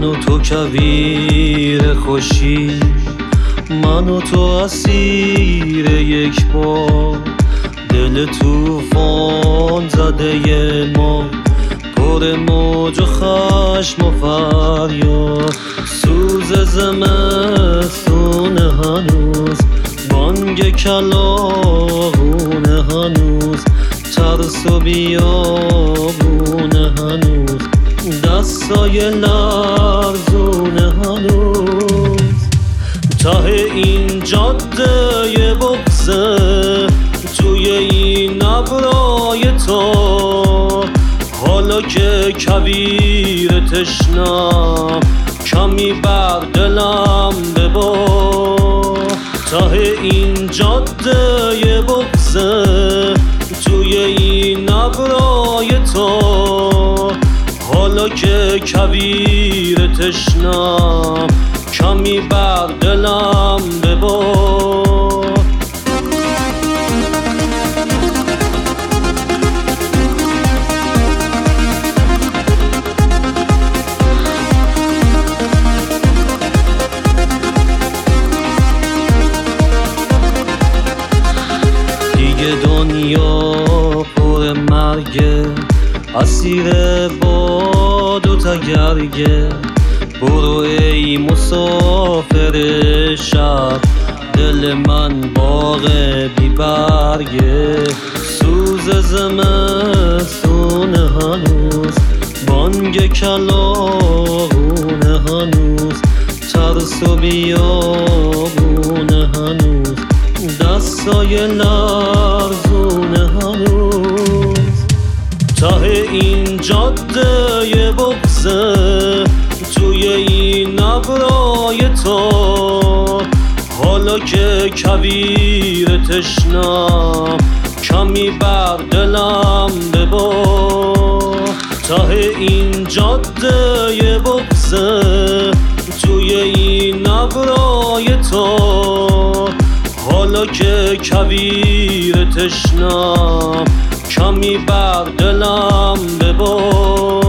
من و تو کویر خوشی، من و تو اسیر یک بار، دل توفان زده ما پر موج و خشم و فریاد. سوز زمستون هنوز، بانگ کلاغون هنوز، ترس و بیابون هنوز، دستای لرزون هنوز. ته این جاده بغضه، توی این ابرای تار، حالا که کویر تشنم کمی بر دلم ببار. ته این جاده بغضه، توی این ابرای تار، حالا که کویر تشنم کمی بر دلم ببار. دیگه دنیا پر مرگه، اسیر باد و تگرگه. برو ای مسافر شب، دل من باغ بی برگه. سوز زمستون هنوز، بانگ کلاغون هنوز، ترس و بیابون هنوز، دستای لرزون هنوز. ته این جاده بغضه، توی این ابرای تار، حالا که کویر تشنم کمی بر دلم ببار. ته این جاده بغضه، توی این ابرای تار، حالا که کویر تشنم کمی بر دلم ببار.